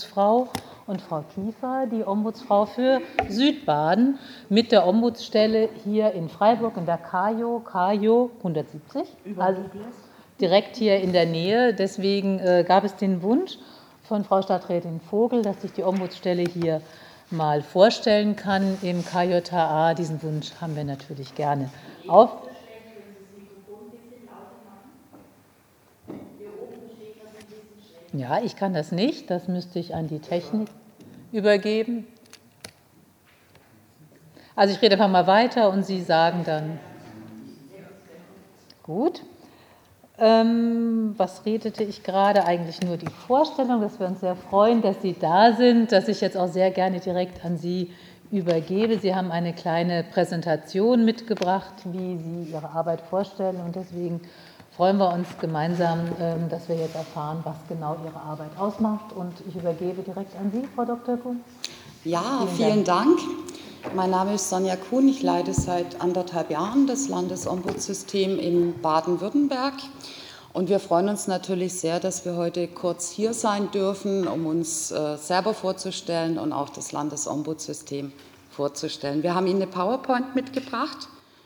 Frau und Frau Kiefer, die Ombudsfrau für Südbaden, mit der Ombudsstelle hier in Freiburg in der Kajo 170, also direkt hier in der Nähe. Deswegen gab es den Wunsch von Frau Stadträtin Vogel, dass sich die Ombudsstelle hier mal vorstellen kann im KJA. Diesen Wunsch haben wir natürlich gerne auf. Ja, ich kann das nicht, das müsste ich an die Technik übergeben. Also ich rede einfach mal weiter und Sie sagen dann. Gut. Was redete ich gerade? Eigentlich nur die Vorstellung, dass wir uns sehr freuen, dass Sie da sind, dass ich jetzt auch sehr gerne direkt an Sie übergebe. Sie haben eine kleine Präsentation mitgebracht, wie Sie Ihre Arbeit vorstellen, und deswegen freuen wir uns gemeinsam, dass wir jetzt erfahren, was genau Ihre Arbeit ausmacht. Und ich übergebe direkt an Sie, Frau Dr. Kuhn. Ja, vielen Dank. Mein Name ist Sonja Kuhn. Ich leite seit 1,5 Jahren das Landesombudssystem in Baden-Württemberg. Und wir freuen uns natürlich sehr, dass wir heute kurz hier sein dürfen, um uns selber vorzustellen und auch das Landesombudssystem vorzustellen. Wir haben Ihnen eine PowerPoint mitgebracht.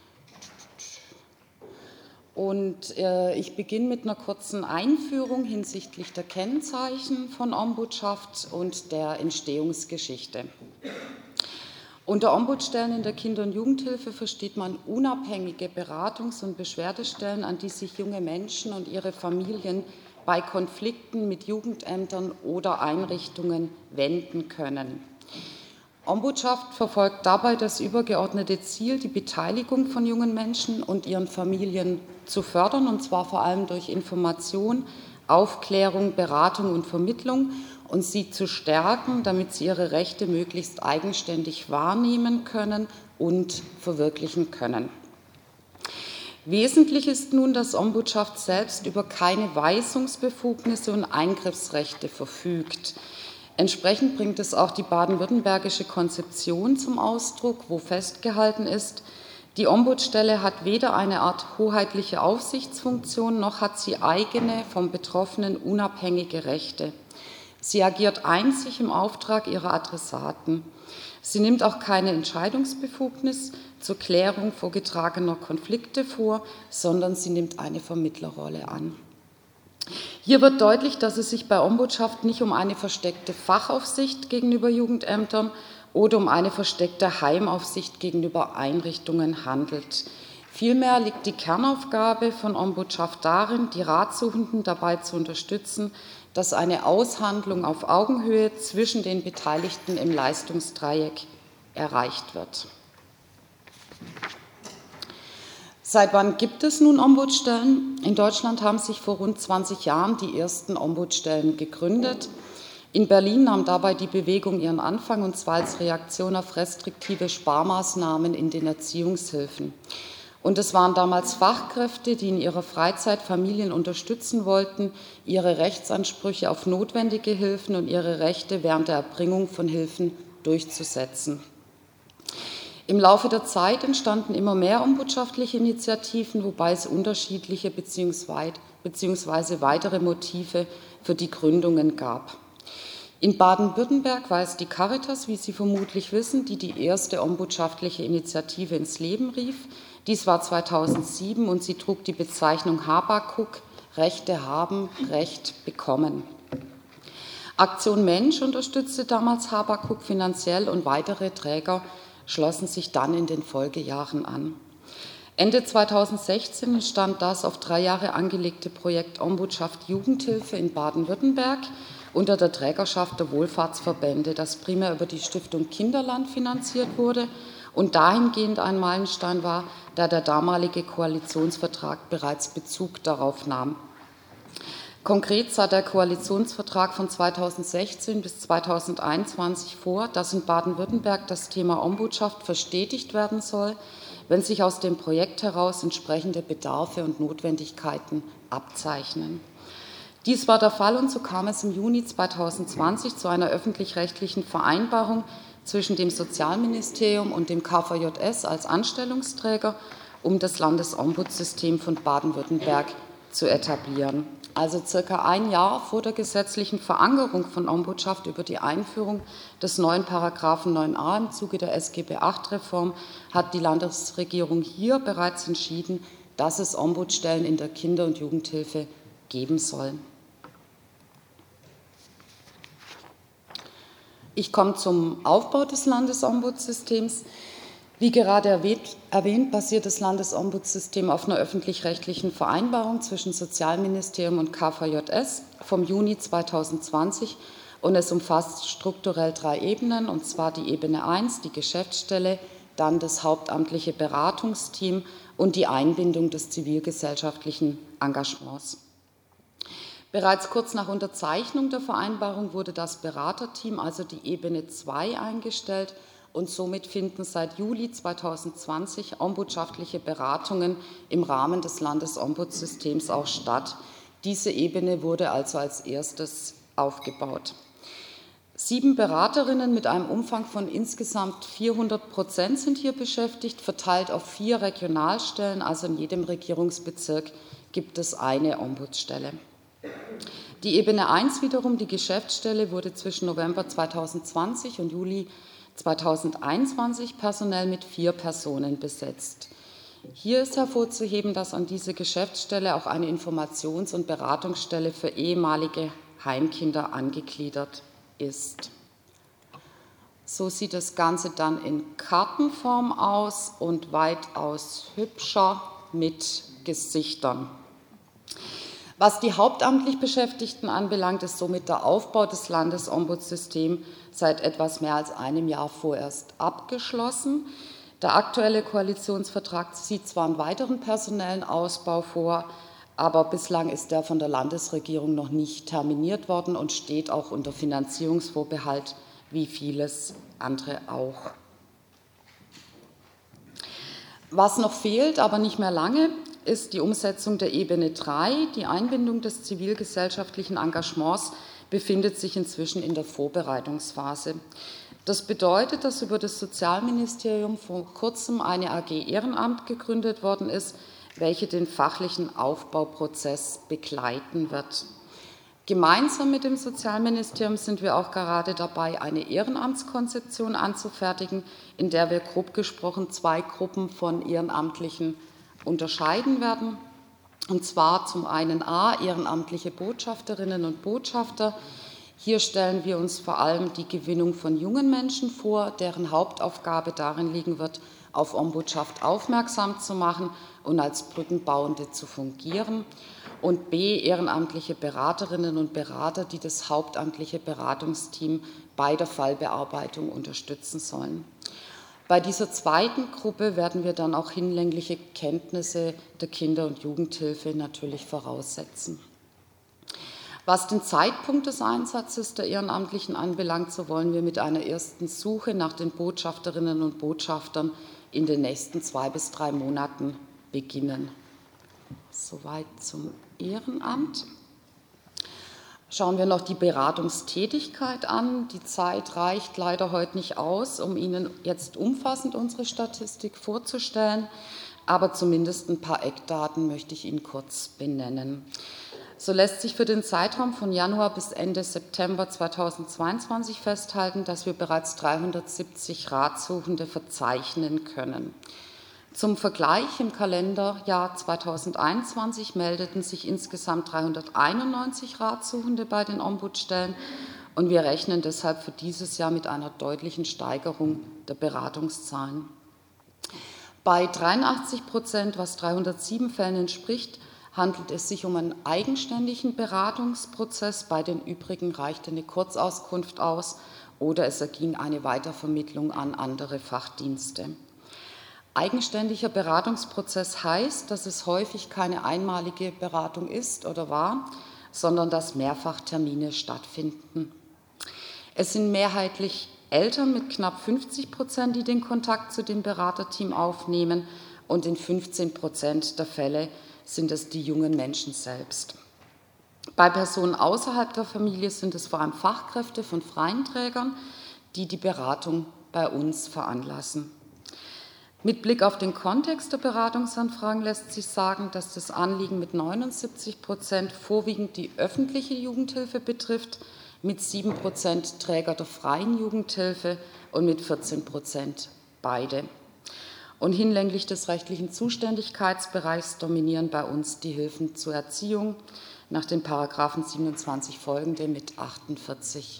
Und ich beginne mit einer kurzen Einführung hinsichtlich der Kennzeichen von Ombudschaft und der Entstehungsgeschichte. Unter Ombudsstellen in der Kinder- und Jugendhilfe versteht man unabhängige Beratungs- und Beschwerdestellen, an die sich junge Menschen und ihre Familien bei Konflikten mit Jugendämtern oder Einrichtungen wenden können. Ombudschaft verfolgt dabei das übergeordnete Ziel, die Beteiligung von jungen Menschen und ihren Familien zu fördern, und zwar vor allem durch Information, Aufklärung, Beratung und Vermittlung, und sie zu stärken, damit sie ihre Rechte möglichst eigenständig wahrnehmen können und verwirklichen können. Wesentlich ist nun, dass Ombudschaft selbst über keine Weisungsbefugnisse und Eingriffsrechte verfügt. Entsprechend bringt es auch die baden-württembergische Konzeption zum Ausdruck, wo festgehalten ist, die Ombudsstelle hat weder eine Art hoheitliche Aufsichtsfunktion, noch hat sie eigene, vom Betroffenen unabhängige Rechte. Sie agiert einzig im Auftrag ihrer Adressaten. Sie nimmt auch keine Entscheidungsbefugnis zur Klärung vorgetragener Konflikte vor, sondern sie nimmt eine Vermittlerrolle an. Hier wird deutlich, dass es sich bei Ombudschaft nicht um eine versteckte Fachaufsicht gegenüber Jugendämtern oder um eine versteckte Heimaufsicht gegenüber Einrichtungen handelt. Vielmehr liegt die Kernaufgabe von Ombudschaft darin, die Ratsuchenden dabei zu unterstützen, dass eine Aushandlung auf Augenhöhe zwischen den Beteiligten im Leistungsdreieck erreicht wird. Seit wann gibt es nun Ombudsstellen? In Deutschland haben sich vor rund 20 Jahren die ersten Ombudsstellen gegründet. In Berlin nahm dabei die Bewegung ihren Anfang, und zwar als Reaktion auf restriktive Sparmaßnahmen in den Erziehungshilfen. Und es waren damals Fachkräfte, die in ihrer Freizeit Familien unterstützen wollten, ihre Rechtsansprüche auf notwendige Hilfen und ihre Rechte während der Erbringung von Hilfen durchzusetzen. Im Laufe der Zeit entstanden immer mehr ombudschaftliche Initiativen, wobei es unterschiedliche bzw. weitere Motive für die Gründungen gab. In Baden-Württemberg war es die Caritas, wie Sie vermutlich wissen, die die erste ombudschaftliche Initiative ins Leben rief. Dies war 2007 und sie trug die Bezeichnung Habakuk, Rechte haben, Recht bekommen. Aktion Mensch unterstützte damals Habakuk finanziell, und weitere Träger schlossen sich dann in den Folgejahren an. Ende 2016 entstand das auf 3 Jahre angelegte Projekt Ombudschaft Jugendhilfe in Baden-Württemberg unter der Trägerschaft der Wohlfahrtsverbände, das primär über die Stiftung Kinderland finanziert wurde und dahingehend ein Meilenstein war, da der damalige Koalitionsvertrag bereits Bezug darauf nahm. Konkret sah der Koalitionsvertrag von 2016 bis 2021 vor, dass in Baden-Württemberg das Thema Ombudschaft verstetigt werden soll, wenn sich aus dem Projekt heraus entsprechende Bedarfe und Notwendigkeiten abzeichnen. Dies war der Fall, und so kam es im Juni 2020 zu einer öffentlich-rechtlichen Vereinbarung zwischen dem Sozialministerium und dem KVJS als Anstellungsträger, um das Landesombudssystem von Baden-Württemberg zu etablieren. also circa ein Jahr vor der gesetzlichen Verankerung von Ombudschaft über die Einführung des neuen Paragraphen 9a im Zuge der SGB VIII-Reform, hat die Landesregierung hier bereits entschieden, dass es Ombudsstellen in der Kinder- und Jugendhilfe geben soll. Ich komme zum Aufbau des Landesombudssystems. Wie gerade erwähnt, basiert das Landesombudssystem auf einer öffentlich-rechtlichen Vereinbarung zwischen Sozialministerium und KVJS vom Juni 2020 und es umfasst strukturell 3 Ebenen, und zwar die Ebene 1, die Geschäftsstelle, dann das hauptamtliche Beratungsteam und die Einbindung des zivilgesellschaftlichen Engagements. Bereits kurz nach Unterzeichnung der Vereinbarung wurde das Beraterteam, also die Ebene 2, eingestellt und somit finden seit Juli 2020 ombudschaftliche Beratungen im Rahmen des Landesombudssystems auch statt. Diese Ebene wurde also als erstes aufgebaut. 7 Beraterinnen mit einem Umfang von insgesamt 400% sind hier beschäftigt, verteilt auf 4 Regionalstellen, also in jedem Regierungsbezirk gibt es eine Ombudsstelle. Die Ebene 1 wiederum, die Geschäftsstelle, wurde zwischen November 2020 und Juli 2021 personell mit 4 Personen besetzt. Hier ist hervorzuheben, dass an diese Geschäftsstelle auch eine Informations- und Beratungsstelle für ehemalige Heimkinder angegliedert ist. So sieht das Ganze dann in Kartenform aus und weitaus hübscher mit Gesichtern. Was die hauptamtlich Beschäftigten anbelangt, ist somit der Aufbau des Landesombudssystems seit etwas mehr als einem Jahr vorerst abgeschlossen. Der aktuelle Koalitionsvertrag sieht zwar einen weiteren personellen Ausbau vor, aber bislang ist der von der Landesregierung noch nicht terminiert worden und steht auch unter Finanzierungsvorbehalt, wie vieles andere auch. Was noch fehlt, aber nicht mehr lange, ist die Umsetzung der Ebene 3. Die Einbindung des zivilgesellschaftlichen Engagements befindet sich inzwischen in der Vorbereitungsphase. Das bedeutet, dass über das Sozialministerium vor kurzem eine AG Ehrenamt gegründet worden ist, welche den fachlichen Aufbauprozess begleiten wird. Gemeinsam mit dem Sozialministerium sind wir auch gerade dabei, eine Ehrenamtskonzeption anzufertigen, in der wir grob gesprochen 2 Gruppen von Ehrenamtlichen unterscheiden werden. Und zwar zum einen A, ehrenamtliche Botschafterinnen und Botschafter. Hier stellen wir uns vor allem die Gewinnung von jungen Menschen vor, deren Hauptaufgabe darin liegen wird, auf Ombudschaft aufmerksam zu machen und als Brückenbauende zu fungieren. Und B, ehrenamtliche Beraterinnen und Berater, die das hauptamtliche Beratungsteam bei der Fallbearbeitung unterstützen sollen. Bei dieser zweiten Gruppe werden wir dann auch hinlängliche Kenntnisse der Kinder- und Jugendhilfe natürlich voraussetzen. Was den Zeitpunkt des Einsatzes der Ehrenamtlichen anbelangt, so wollen wir mit einer ersten Suche nach den Botschafterinnen und Botschaftern in den nächsten 2 bis 3 Monaten beginnen. Soweit zum Ehrenamt. Schauen wir noch die Beratungstätigkeit an. Die Zeit reicht leider heute nicht aus, um Ihnen jetzt umfassend unsere Statistik vorzustellen, aber zumindest ein paar Eckdaten möchte ich Ihnen kurz benennen. So lässt sich für den Zeitraum von Januar bis Ende September 2022 festhalten, dass wir bereits 370 Ratsuchende verzeichnen können. Zum Vergleich, im Kalenderjahr 2021 meldeten sich insgesamt 391 Ratsuchende bei den Ombudsstellen und wir rechnen deshalb für dieses Jahr mit einer deutlichen Steigerung der Beratungszahlen. Bei 83%, was 307 Fällen entspricht, handelt es sich um einen eigenständigen Beratungsprozess. Bei den übrigen reichte eine Kurzauskunft aus oder es erging eine Weitervermittlung an andere Fachdienste. Eigenständiger Beratungsprozess heißt, dass es häufig keine einmalige Beratung ist oder war, sondern dass Mehrfachtermine stattfinden. Es sind mehrheitlich Eltern mit knapp 50%, die den Kontakt zu dem Beraterteam aufnehmen, und in 15% der Fälle sind es die jungen Menschen selbst. Bei Personen außerhalb der Familie sind es vor allem Fachkräfte von freien Trägern, die die Beratung bei uns veranlassen. Mit Blick auf den Kontext der Beratungsanfragen lässt sich sagen, dass das Anliegen mit 79% vorwiegend die öffentliche Jugendhilfe betrifft, mit 7% Träger der freien Jugendhilfe und mit 14% beide. Und hinlänglich des rechtlichen Zuständigkeitsbereichs dominieren bei uns die Hilfen zur Erziehung nach den Paragraphen 27 folgende mit 48%.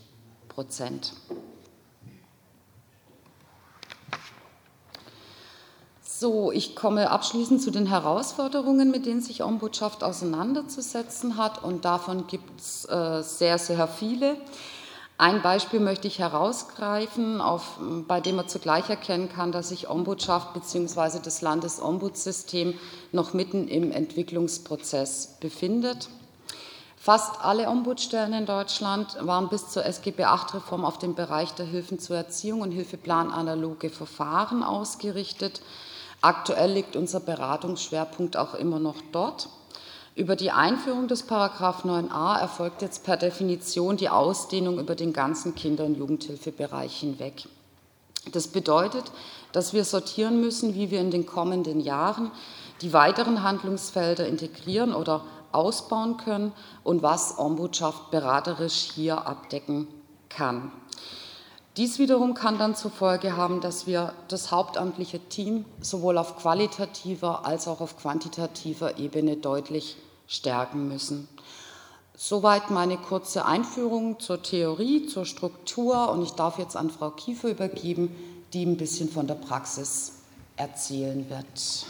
So, ich komme abschließend zu den Herausforderungen, mit denen sich Ombudschaft auseinanderzusetzen hat, und davon gibt es sehr, sehr viele. Ein Beispiel möchte ich herausgreifen, bei dem man zugleich erkennen kann, dass sich Ombudschaft bzw. das Landesombudssystem noch mitten im Entwicklungsprozess befindet. Fast alle Ombudsstellen in Deutschland waren bis zur SGB VIII-Reform auf den Bereich der Hilfen zur Erziehung und hilfeplananaloge Verfahren ausgerichtet. Aktuell liegt unser Beratungsschwerpunkt auch immer noch dort. Über die Einführung des § 9a erfolgt jetzt per Definition die Ausdehnung über den ganzen Kinder- und Jugendhilfebereich hinweg. Das bedeutet, dass wir sortieren müssen, wie wir in den kommenden Jahren die weiteren Handlungsfelder integrieren oder ausbauen können und was Ombudschaft beraterisch hier abdecken kann. Dies wiederum kann dann zur Folge haben, dass wir das hauptamtliche Team sowohl auf qualitativer als auch auf quantitativer Ebene deutlich stärken müssen. Soweit meine kurze Einführung zur Theorie, zur Struktur, und ich darf jetzt an Frau Kiefer übergeben, die ein bisschen von der Praxis erzählen wird.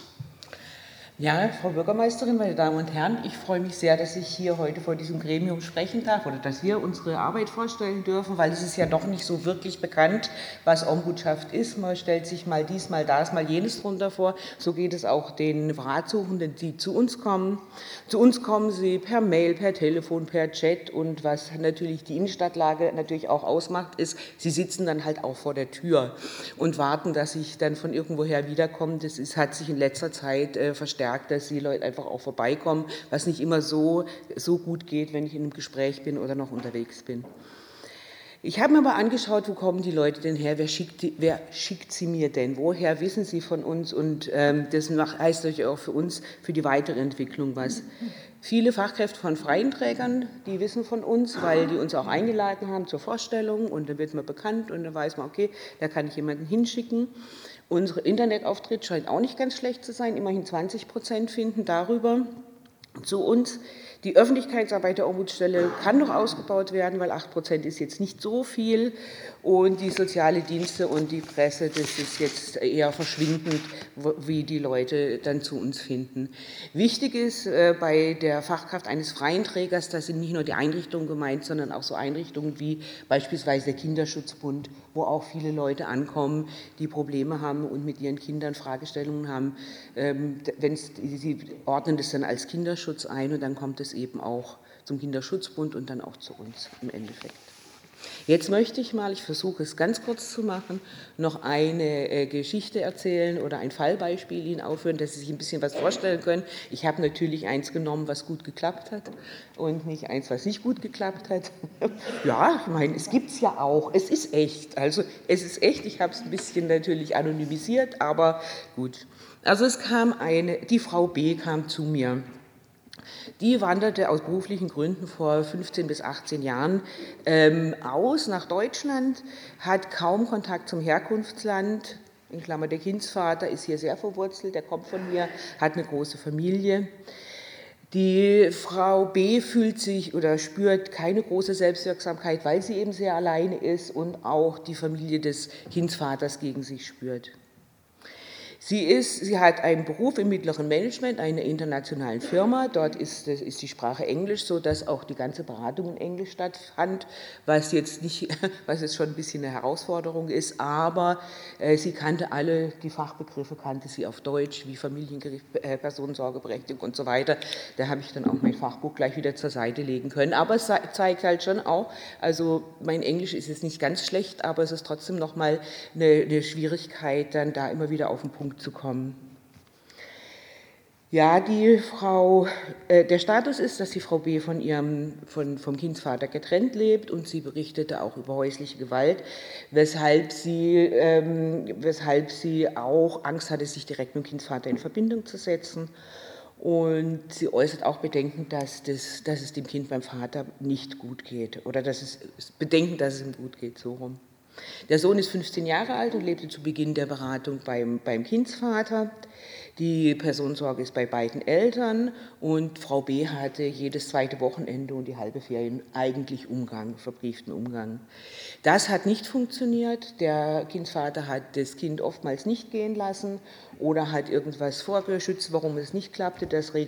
Ja, Frau Bürgermeisterin, meine Damen und Herren, ich freue mich sehr, dass ich hier heute vor diesem Gremium sprechen darf oder dass wir unsere Arbeit vorstellen dürfen, weil es ist ja doch nicht so wirklich bekannt, was Ombudschaft ist. Man stellt sich mal dies, mal das, mal jenes drunter vor. So geht es auch den Ratsuchenden, die zu uns kommen. Zu uns kommen sie per Mail, per Telefon, per Chat, und was natürlich die Innenstadtlage natürlich auch ausmacht, ist, sie sitzen dann halt auch vor der Tür und warten, dass ich dann von irgendwoher wiederkomme. Das hat sich in letzter Zeit verstärkt, dass die Leute einfach auch vorbeikommen, was nicht immer so gut geht, wenn ich in einem Gespräch bin oder noch unterwegs bin. Ich habe mir aber angeschaut, wo kommen die Leute denn her, wer schickt sie mir denn, woher wissen sie von uns, und das heißt natürlich auch für uns, für die weitere Entwicklung was. Viele Fachkräfte von freien Trägern, die wissen von uns, weil die uns auch eingeladen haben zur Vorstellung, und dann wird man bekannt und dann weiß man, okay, da kann ich jemanden hinschicken. Unser Internetauftritt scheint auch nicht ganz schlecht zu sein, immerhin 20% finden darüber zu uns. Die Öffentlichkeitsarbeit der Ombudsstelle kann noch ausgebaut werden, weil 8% ist jetzt nicht so viel, und die sozialen Dienste und die Presse, das ist jetzt eher verschwindend, wie die Leute dann zu uns finden. Wichtig ist bei der Fachkraft eines freien Trägers, da sind nicht nur die Einrichtungen gemeint, sondern auch so Einrichtungen wie beispielsweise der Kinderschutzbund, wo auch viele Leute ankommen, die Probleme haben und mit ihren Kindern Fragestellungen haben. Sie ordnen das dann als Kinderschutz ein, und dann kommt es eben auch zum Kinderschutzbund und dann auch zu uns im Endeffekt. Jetzt möchte ich mal, ich versuche es ganz kurz zu machen, noch eine Geschichte erzählen oder ein Fallbeispiel Ihnen aufführen, dass Sie sich ein bisschen was vorstellen können. Ich habe natürlich eins genommen, was gut geklappt hat, und nicht eins, was nicht gut geklappt hat. Ja, ich meine, es gibt es ja auch. Es ist echt. Also es ist echt. Ich habe es ein bisschen natürlich anonymisiert, aber gut. Also die Frau B kam zu mir. Die wanderte aus beruflichen Gründen vor 15 bis 18 Jahren aus nach Deutschland, hat kaum Kontakt zum Herkunftsland, in Klammer der Kindsvater ist hier sehr verwurzelt, der kommt von hier, hat eine große Familie. Die Frau B fühlt sich oder spürt keine große Selbstwirksamkeit, weil sie eben sehr alleine ist und auch die Familie des Kindsvaters gegen sich spürt. Sie hat einen Beruf im mittleren Management einer internationalen Firma. Dort ist die Sprache Englisch, sodass auch die ganze Beratung in Englisch stattfand, was jetzt schon ein bisschen eine Herausforderung ist. Aber sie kannte die Fachbegriffe kannte sie auf Deutsch, wie Familiengericht, Personensorgeberechtigung und so weiter. Da habe ich dann auch mein Fachbuch gleich wieder zur Seite legen können. Aber es zeigt halt schon auch, also mein Englisch ist jetzt nicht ganz schlecht, aber es ist trotzdem nochmal eine Schwierigkeit, dann da immer wieder auf den Punkt zu kommen. Ja, der Status ist, dass die Frau B. vom Kindsvater getrennt lebt und sie berichtete auch über häusliche Gewalt, weshalb sie auch Angst hatte, sich direkt mit dem Kindsvater in Verbindung zu setzen. Und sie äußert auch Bedenken, dass es dem Kind beim Vater nicht gut geht oder Bedenken, dass es ihm gut geht, so rum. Der Sohn ist 15 Jahre alt und lebte zu Beginn der Beratung beim Kindsvater. Die Personensorge ist bei beiden Eltern und Frau B. hatte jedes zweite Wochenende und die halbe Ferien eigentlich verbrieften Umgang. Das hat nicht funktioniert. Der Kindsvater hat das Kind oftmals nicht gehen lassen oder hat irgendwas vorgeschützt, warum es nicht klappte, dass die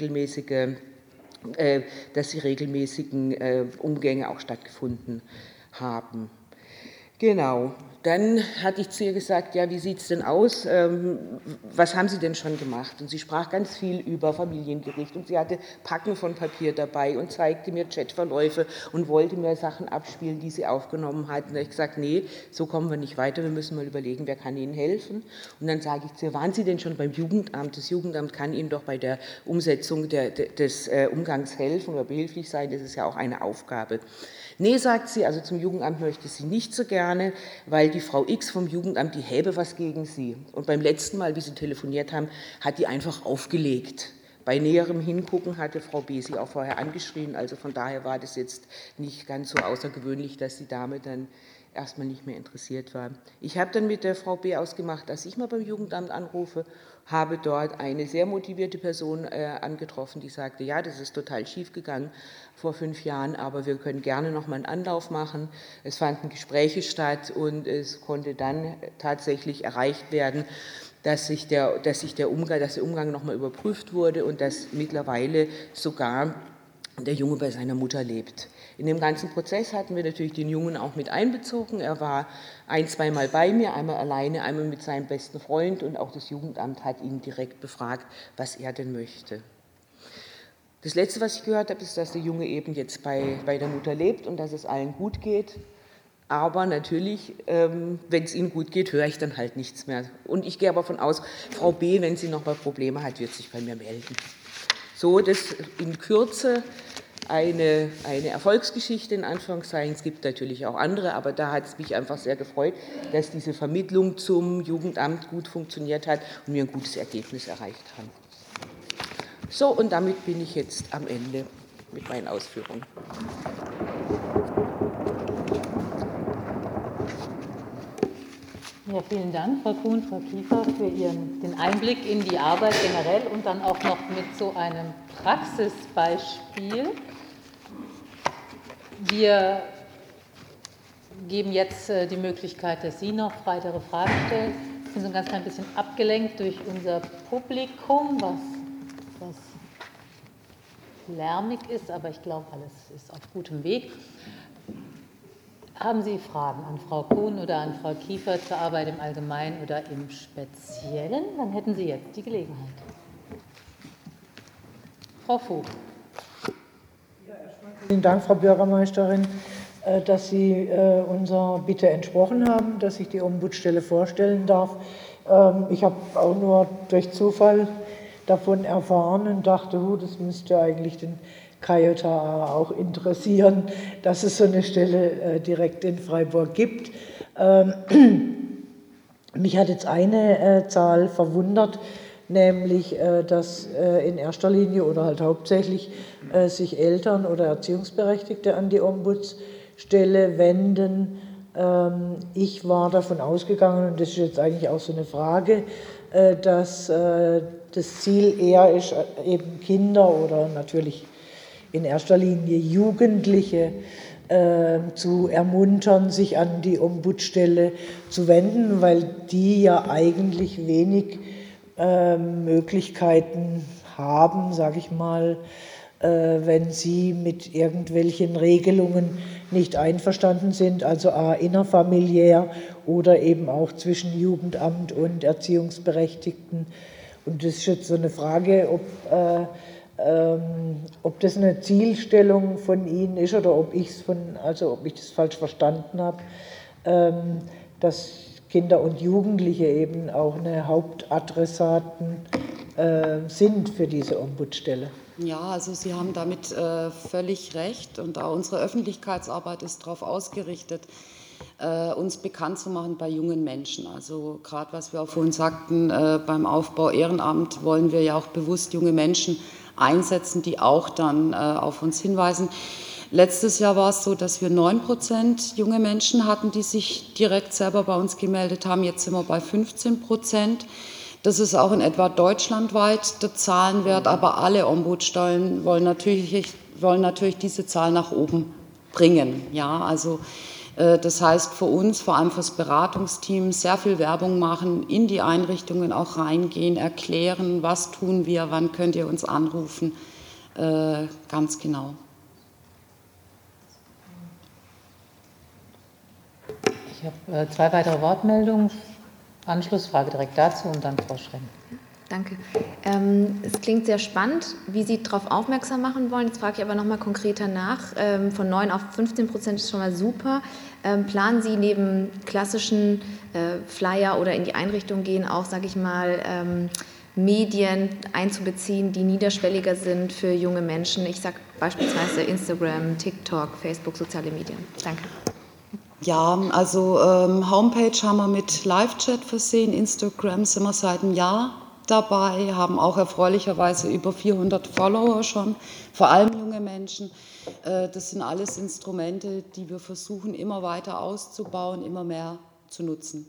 regelmäßigen Umgänge auch stattgefunden haben. Genau. Dann hatte ich zu ihr gesagt, ja, wie sieht es denn aus? Was haben Sie denn schon gemacht? Und sie sprach ganz viel über Familiengericht und sie hatte Packen von Papier dabei und zeigte mir Chatverläufe und wollte mir Sachen abspielen, die sie aufgenommen hat. Und da habe ich gesagt, nee, so kommen wir nicht weiter, wir müssen mal überlegen, wer kann Ihnen helfen. Und dann sage ich zu ihr, waren Sie denn schon beim Jugendamt? Das Jugendamt kann Ihnen doch bei der Umsetzung des Umgangs helfen oder behilflich sein, das ist ja auch eine Aufgabe. Nee, sagt sie, also zum Jugendamt möchte sie nicht so gerne, weil die Frau X vom Jugendamt, die häbe was gegen sie. Und beim letzten Mal, wie sie telefoniert haben, hat die einfach aufgelegt. Bei näherem Hingucken hatte Frau B. sie auch vorher angeschrien, also von daher war das jetzt nicht ganz so außergewöhnlich, dass die Dame dann erstmal nicht mehr interessiert war. Ich habe dann mit der Frau B. ausgemacht, dass ich mal beim Jugendamt anrufe, habe dort eine sehr motivierte Person angetroffen, die sagte, ja, das ist total schief gegangen vor 5 Jahren, aber wir können gerne noch mal einen Anlauf machen. Es fanden Gespräche statt und es konnte dann tatsächlich erreicht werden, dass der Umgang noch mal überprüft wurde und dass mittlerweile sogar der Junge bei seiner Mutter lebt. In dem ganzen Prozess hatten wir natürlich den Jungen auch mit einbezogen. Er war 1-2 Mal bei mir, einmal alleine, einmal mit seinem besten Freund und auch das Jugendamt hat ihn direkt befragt, was er denn möchte. Das Letzte, was ich gehört habe, ist, dass der Junge eben jetzt bei der Mutter lebt und dass es allen gut geht. Aber natürlich, wenn es Ihnen gut geht, höre ich dann halt nichts mehr. Und ich gehe aber davon aus, Frau B., wenn sie noch mal Probleme hat, wird sich bei mir melden. So, das in Kürze eine Erfolgsgeschichte in Anführungszeichen. Es gibt natürlich auch andere, aber da hat es mich einfach sehr gefreut, dass diese Vermittlung zum Jugendamt gut funktioniert hat und wir ein gutes Ergebnis erreicht haben. So, und damit bin ich jetzt am Ende mit meinen Ausführungen. Ja, vielen Dank, Frau Kuhn, Frau Kiefer, für den Einblick in die Arbeit generell und dann auch noch mit so einem Praxisbeispiel. Wir geben jetzt die Möglichkeit, dass Sie noch weitere Fragen stellen. Wir sind so ein ganz klein bisschen abgelenkt durch unser Publikum, was lärmig ist, aber ich glaube, alles ist auf gutem Weg. Haben Sie Fragen an Frau Kuhn oder an Frau Kiefer zur Arbeit im Allgemeinen oder im Speziellen? Dann hätten Sie jetzt die Gelegenheit. Frau Vogt. Ja, erstmal vielen Dank, Frau Bürgermeisterin, dass Sie unserer Bitte entsprochen haben, dass ich die Ombudsstelle vorstellen darf. Ich habe auch nur durch Zufall davon erfahren und dachte, das müsste eigentlich den KJA auch interessieren, dass es so eine Stelle direkt in Freiburg gibt. Mich hat jetzt eine Zahl verwundert, nämlich, dass in erster Linie oder halt hauptsächlich sich Eltern oder Erziehungsberechtigte an die Ombudsstelle wenden. Ich war davon ausgegangen, und das ist jetzt eigentlich auch so eine Frage, dass das Ziel eher ist, eben Kinder oder natürlich in erster Linie Jugendliche zu ermuntern, sich an die Ombudsstelle zu wenden, weil die ja eigentlich wenig Möglichkeiten haben, sage ich mal, wenn sie mit irgendwelchen Regelungen nicht einverstanden sind, also innerfamiliär oder eben auch zwischen Jugendamt und Erziehungsberechtigten. Und das ist jetzt so eine Frage, ob das eine Zielstellung von Ihnen ist oder ob ich das falsch verstanden habe, dass Kinder und Jugendliche eben auch eine Hauptadressatenrolle sind für diese Ombudsstelle. Ja, also Sie haben damit völlig recht und auch unsere Öffentlichkeitsarbeit ist darauf ausgerichtet, uns bekannt zu machen bei jungen Menschen. Also gerade was wir auch vorhin sagten, beim Aufbau Ehrenamt wollen wir ja auch bewusst junge Menschen einsetzen, die auch dann auf uns hinweisen. Letztes Jahr war es so, dass wir 9% junge Menschen hatten, die sich direkt selber bei uns gemeldet haben. Jetzt sind wir bei 15%. Das ist auch in etwa deutschlandweit der Zahlenwert, aber alle Ombudsstellen wollen natürlich diese Zahl nach oben bringen. Ja, also das heißt für uns, vor allem fürs Beratungsteam, sehr viel Werbung machen, in die Einrichtungen auch reingehen, erklären, was tun wir, wann könnt ihr uns anrufen, ganz genau. Ich habe 2 weitere Wortmeldungen. Anschlussfrage direkt dazu und dann Frau Schremm. Danke. Es klingt sehr spannend, wie Sie darauf aufmerksam machen wollen. Jetzt frage ich aber noch mal konkreter nach. Von 9 auf 15% ist schon mal super. Planen Sie neben klassischen Flyer oder in die Einrichtung gehen auch, sage ich mal, Medien einzubeziehen, die niederschwelliger sind für junge Menschen? Ich sage beispielsweise Instagram, TikTok, Facebook, soziale Medien. Danke. Ja, also Homepage haben wir mit Live-Chat versehen, Instagram sind wir seit einem Jahr dabei, haben auch erfreulicherweise über 400 Follower schon, vor allem junge Menschen. Das sind alles Instrumente, die wir versuchen immer weiter auszubauen, immer mehr zu nutzen.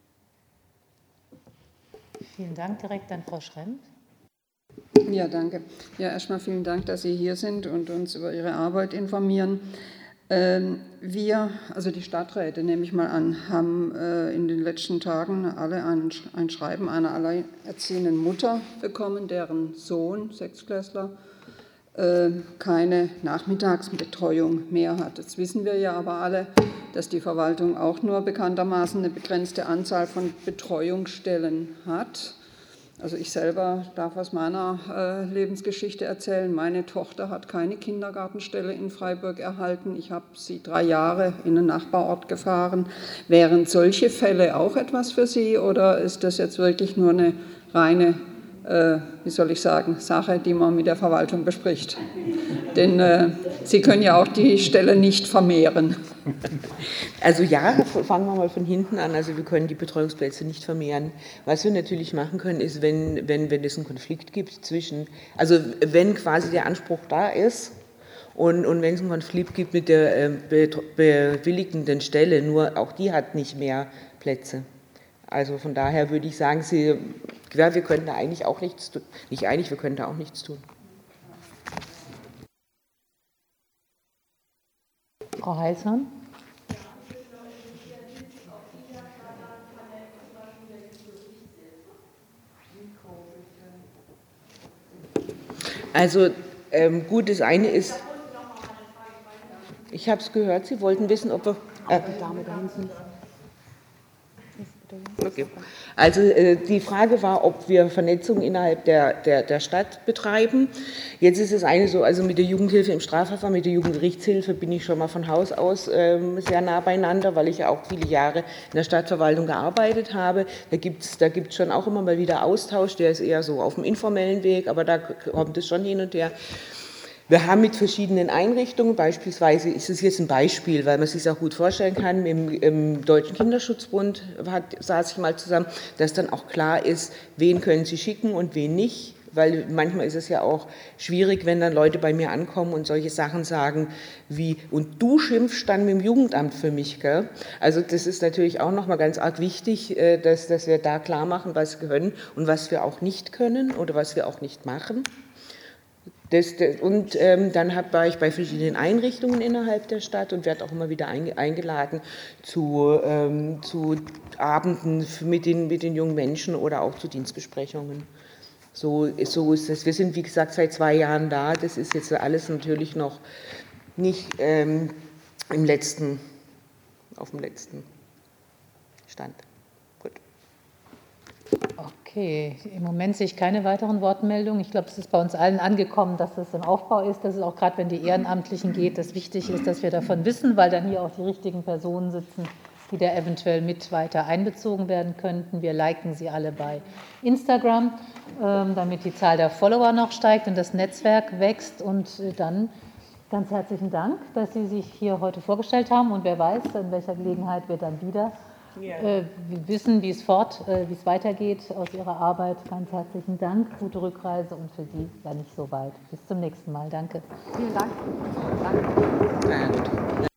Vielen Dank. Direkt an Frau Schremm. Ja, danke. Ja, erstmal vielen Dank, dass Sie hier sind und uns über Ihre Arbeit informieren. Wir, also die Stadträte, nehme ich mal an, haben in den letzten Tagen alle ein Schreiben einer alleinerziehenden Mutter bekommen, deren Sohn, Sechstklässler, keine Nachmittagsbetreuung mehr hat. Jetzt wissen wir ja aber alle, dass die Verwaltung auch nur bekanntermaßen eine begrenzte Anzahl von Betreuungsstellen hat. Also ich selber darf aus meiner Lebensgeschichte erzählen. Meine Tochter hat keine Kindergartenstelle in Freiburg erhalten. Ich habe sie 3 Jahre in einen Nachbarort gefahren. Wären solche Fälle auch etwas für Sie oder ist das jetzt wirklich nur eine reine, wie soll ich sagen, Sache, die man mit der Verwaltung bespricht? Denn Sie können ja auch die Stelle nicht vermehren. Also ja, fangen wir mal von hinten an. Also wir können die Betreuungsplätze nicht vermehren. Was wir natürlich machen können, ist, wenn es einen Konflikt gibt zwischen, also wenn quasi der Anspruch da ist und wenn es einen Konflikt gibt mit der bewilligenden Stelle, nur auch die hat nicht mehr Plätze. Also von daher würde ich sagen, wir können da eigentlich auch nichts tun. Nicht eigentlich, wir können da auch nichts tun. Frau Heilsmann. Also gut, das eine ist, ich habe es gehört, Sie wollten wissen, ob wir... die Dame da hinten. Okay. Also die Frage war, ob wir Vernetzung innerhalb der Stadt betreiben. Jetzt ist es eine so, also mit der Jugendhilfe im Strafverfahren, mit der Jugendgerichtshilfe bin ich schon mal von Haus aus sehr nah beieinander, weil ich ja auch viele Jahre in der Stadtverwaltung gearbeitet habe. Da gibt's schon auch immer mal wieder Austausch, der ist eher so auf dem informellen Weg, aber da kommt es schon hin und her. Wir haben mit verschiedenen Einrichtungen, beispielsweise ist es jetzt ein Beispiel, weil man sich auch gut vorstellen kann, im Deutschen Kinderschutzbund saß ich mal zusammen, dass dann auch klar ist, wen können Sie schicken und wen nicht, weil manchmal ist es ja auch schwierig, wenn dann Leute bei mir ankommen und solche Sachen sagen wie, und du schimpfst dann mit dem Jugendamt für mich, gell? Also das ist natürlich auch nochmal ganz arg wichtig, dass wir da klar machen, was wir können und was wir auch nicht können oder was wir auch nicht machen. Dann war ich bei verschiedenen Einrichtungen innerhalb der Stadt und werde auch immer wieder eingeladen zu Abenden mit den jungen Menschen oder auch zu Dienstbesprechungen. So ist das. Wir sind, wie gesagt, seit 2 Jahren da. Das ist jetzt alles natürlich noch nicht auf dem letzten Stand. Gut. Okay, im Moment sehe ich keine weiteren Wortmeldungen. Ich glaube, es ist bei uns allen angekommen, dass das im Aufbau ist, dass es auch gerade, wenn die Ehrenamtlichen geht, dass wichtig ist, dass wir davon wissen, weil dann hier auch die richtigen Personen sitzen, die da eventuell mit weiter einbezogen werden könnten. Wir liken sie alle bei Instagram, damit die Zahl der Follower noch steigt und das Netzwerk wächst. Und dann ganz herzlichen Dank, dass Sie sich hier heute vorgestellt haben. Und wer weiß, in welcher Gelegenheit wir dann wieder wissen, wie es weitergeht aus Ihrer Arbeit. Ganz herzlichen Dank, gute Rückreise und für Sie ja nicht so weit. Bis zum nächsten Mal. Danke. Vielen Dank. Danke.